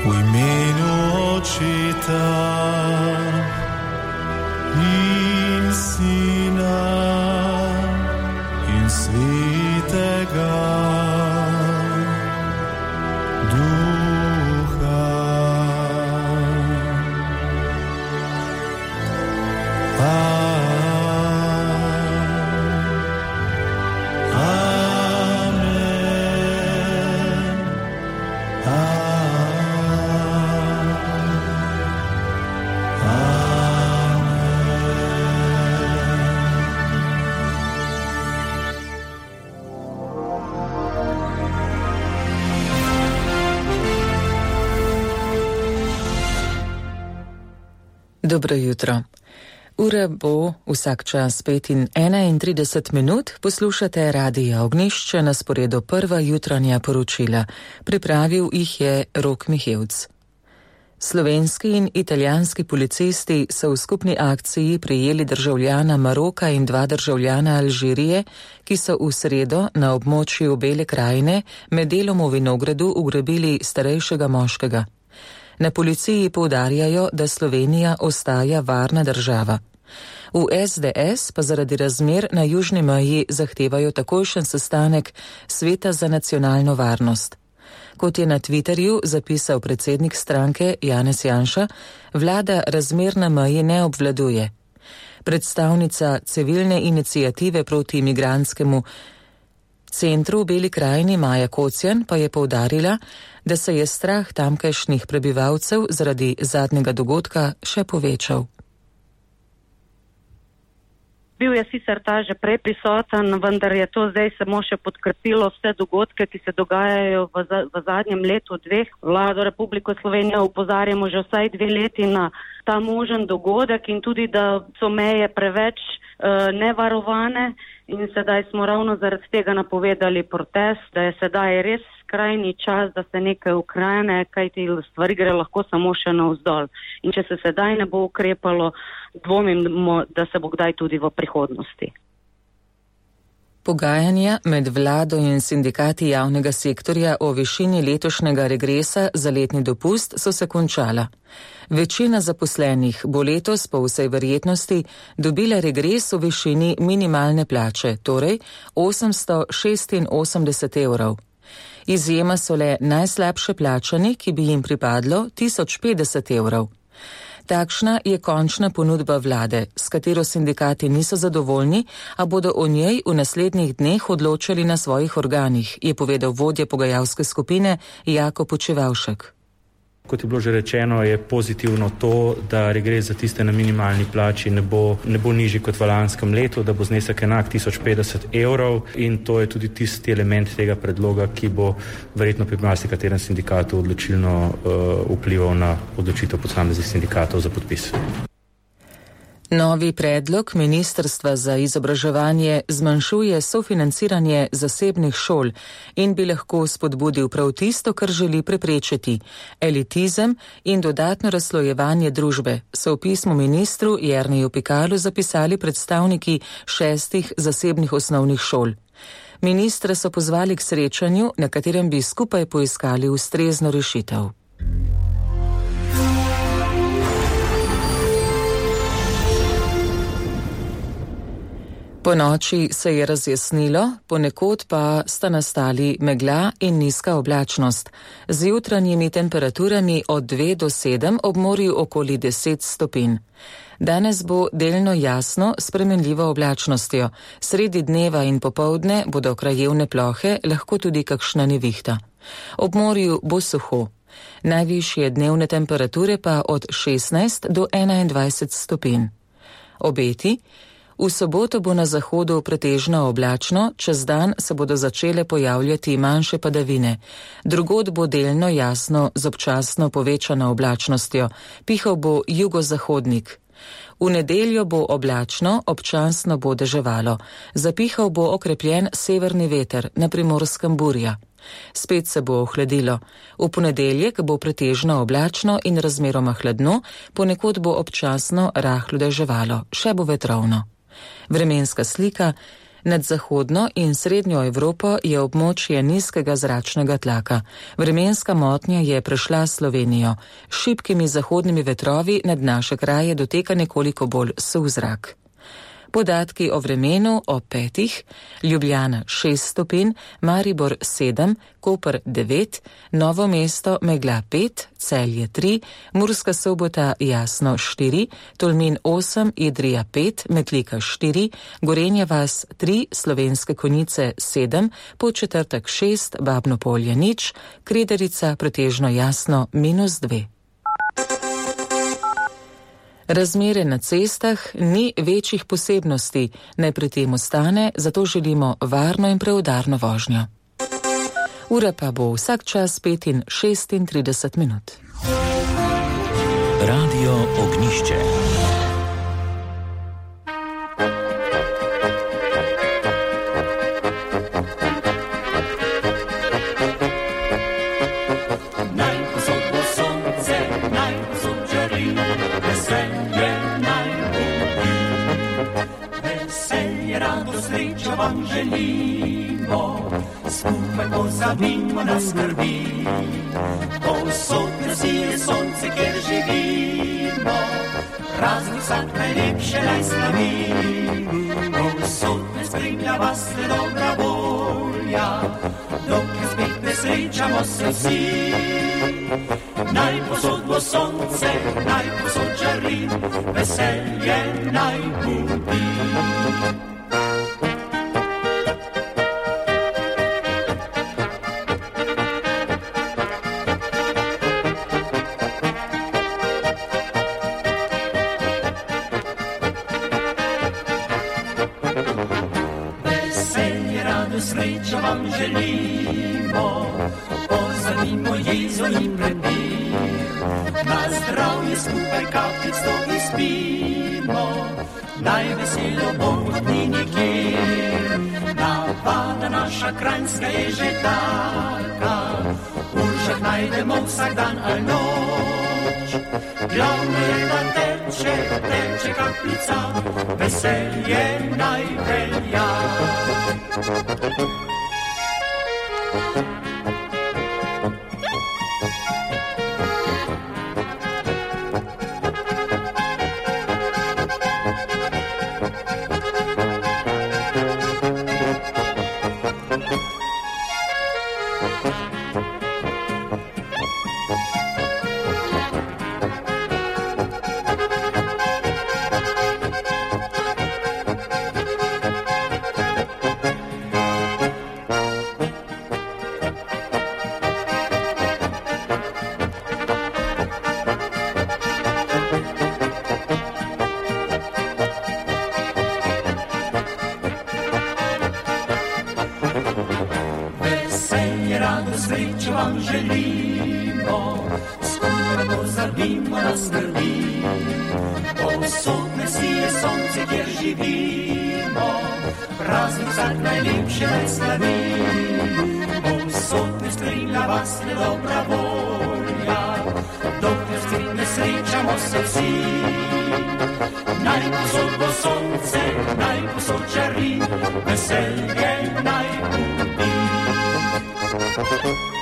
V imenu Očeta in Sina in Svetega Duha. Dobro jutro. Ura bo vsak čas 5:31. Poslušate Radio Ognjišče, na sporedu prva jutranja poročila. Pripravil jih je Rok Mihevc. Slovenski in italijanski policisti so v skupni akciji prijeli državljana Maroka in 2 državljana Alžirije, ki so v sredo na območju Bele krajine med delom v vinogradu ugrabili starejšega moškega. Na policiji poudarjajo, da Slovenija ostaja varna država. V SDS pa zaradi razmer na južni meji zahtevajo takojšen sestanek Sveta za nacionalno varnost. Kot je na Twitterju zapisal predsednik stranke Janez Janša, vlada razmer na meji ne obvladuje. Predstavnica civilne iniciative proti imigrantskemu centru v Beli krajini Maja Kocjan pa je poudarila, da se je strah tamkajšnjih prebivalcev zaradi zadnjega dogodka še povečal. Bil je sicer ta že prej prisoten, vendar je to zdaj samo še podkrepilo vse dogodke, ki se dogajajo v zadnjem letu, 2. Vlado Republike Slovenije opozarjamo že vsaj 2 leti na ta možen dogodek in tudi, da so meje preveč nevarovane in sedaj smo ravno zaradi tega napovedali protest, da je sedaj res skrajni čas, da se nekaj ukrene, kajti stvari gre lahko samo še navzdol. In če se sedaj ne bo ukrepalo, dvomimo, da se bo kdaj tudi v prihodnosti. Pogajanja med vlado in sindikati javnega sektorja o višini letošnjega regresa za letni dopust so se končala. Večina zaposlenih bo letos po vsej verjetnosti dobila regres v višini minimalne plače, torej 886 evrov. Izjema so le najslabše plačani, ki bi jim pripadlo 1050 evrov. Takšna je končna ponudba vlade, s katero sindikati niso zadovoljni, a bodo o njej v naslednjih dneh odločali na svojih organih, je povedal vodja pogajalske skupine Jako Počevalšek. Kot je bilo že rečeno, je pozitivno to, da regres za tiste na minimalni plači ne bo nižji kot v lanskem letu, da bo znesek enak 1050 evrov in to je tudi tisti element tega predloga, ki bo verjetno pri marsikaterem sindikatu odločilno vplival na odločitev posameznih sindikatov za podpis. Novi predlog Ministrstva za izobraževanje zmanjšuje sofinanciranje zasebnih šol in bi lahko spodbudil prav tisto, kar želi preprečiti, elitizem in dodatno razslojevanje družbe, so v pismu ministru Jerneju Pikalu zapisali predstavniki 6 zasebnih osnovnih šol. Ministra so pozvali k srečanju, na katerem bi skupaj poiskali ustrezno rešitev. Po noči se je razjasnilo, ponekod pa sta nastali megla in nizka oblačnost, z jutranjimi temperaturami od 2 do 7 ob morju okoli 10 stopinj. Danes bo delno jasno s spremenljivo oblačnostjo, sredi dneva in popoldne bodo krajevne plohe, lahko tudi kakšna nevihta. Ob morju bo suho. Najvišje dnevne temperature pa od 16 do 21 stopinj. Obeti. V soboto bo na zahodu pretežno oblačno, čez dan se bodo začele pojavljati manjše padavine. Drugod bo delno jasno z občasno povečano oblačnostjo, pihal bo jugozahodnik. V nedeljo bo oblačno, občasno bo deževalo. Zapihal bo okrepljen severni veter, na Primorskem burja. Spet se bo ohladilo. V ponedeljek bo pretežno oblačno in razmeroma hladno, ponekod bo občasno rahlo deževalo, še bo vetrovno. Vremenska slika. Nad zahodno in srednjo Evropo je območje nizkega zračnega tlaka. Vremenska motnja je prešla Slovenijo. S šibkimi zahodnimi vetrovi nad naše kraje doteka nekoliko bolj suh zrak. Podatki o vremenu o 5, Ljubljana 6 stopinj, Maribor 7, Koper 9, Novo mesto megla 5, Celje 3, Murska Sobota jasno 4, Tolmin 8, Idrija 5, Metlika 4, Gorenja vas 3, Slovenske Konjice 7, Podčetrtek 6, Babno Polje 0, Krederica pretežno jasno -2. Razmere na cestah ni večjih posebnosti, naj pri tem ostane, zato želimo varno in preudarno vožnjo. Ura pa bo vsak čas 5 in 36 minut. Radio Ognišče. Vam želimo, skupaj pozabimo na skrbi. Povsod nasije sonce, kjer živimo, praznik vsak najlepše naj slavi. Povsod ne spremlja vas le dobra volja, dokler spet ne srečamo se vsi. Naj posod bo sonce, naj posod žari, veselje naj budi. Srečo vam želimo, pozabimo jezo in prepir. Na zdravje skupaj kapljic to izpimo, naj veselo bo ni nikjer. Navada naša kranjska je že taka, v Uršah najdemo vsak dan ali noč. Glavno je, da teče kapljica, veselje naj velja. Srečo vam želimo, skupaj pozabimo na skrbi. Povsod ne sije sonce, kjer živimo, praznik vsak najlepše naj slavi. Povsod ne spremlja vas le dobra volja, dokler spet ne srečamo se vsi. Naj posod bo sonce, naj posod žari, veselje naj budi.